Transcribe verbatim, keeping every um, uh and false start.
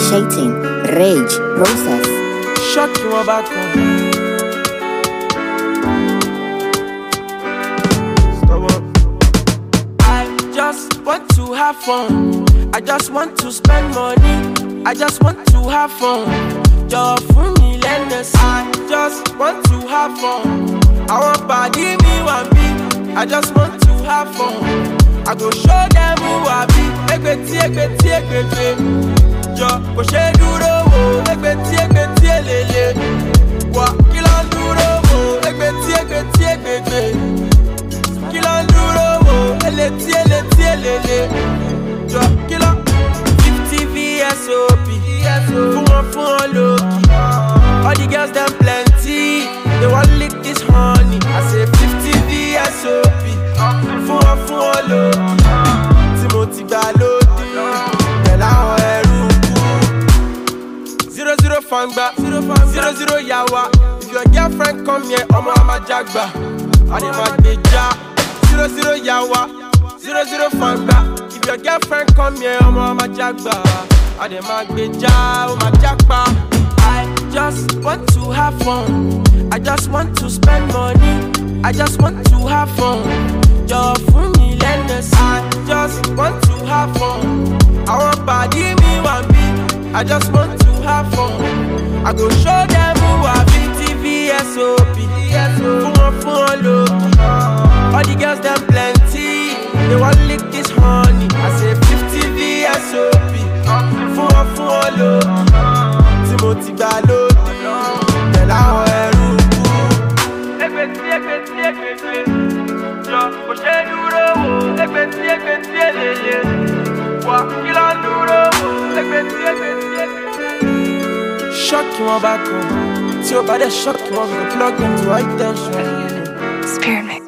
initiating rage process. Shock you back on. Stop up. I just want to have fun. I just want to spend money. I just want to have fun. Just for me, lenders. I just want to have fun. I want body me one be. I just want to have fun. I go show them who I be. Egbeti, egbeti, egbeti. Jo, go she duro wo. Egbeti, egbeti, elele. Wa, kilan duro wo. Egbeti, egbeti, egbeti. Kilan duro wo. Eleti, eleti, elele. Jo, kilan. fifty V S O P. Fun one, fun one low key. All the girls them plenty. They want lick this honey. I say fifty V S O P. Fun one, fun one low key. Timothy Balodi. Bella on Eruku. Zero zero fangba. Zero zero yawa. If your girlfriend come here, I'ma I'ma jagba. I dey mad beja. Zero zero yawa. Zero zero fangba. If your girlfriend come here, I'ma I'ma jagba. I dey mad beja. I'ma jagba. I just want to have fun. I just want to spend money. I just want to have fun. Just for me, lenders. I just want to have fun. I want body me one be. I just want to have fun. I go show them who I be. T V S O P. Fun one, fun one low key. All the girls them plenty. They want lick this honey. I say fifty V S O P. Fun one, fun one low key. Timothy Balodi. Bella on Eruku. Egbeti, egbeti, egbeti. Jo, go she duro wo. Egbeti, egbeti, elele. Wa, kilan duro wo. Egbeti, egbeti, egbeti. Shock you back on. See your body shock you, we go plug them to high tension. Spirit mix.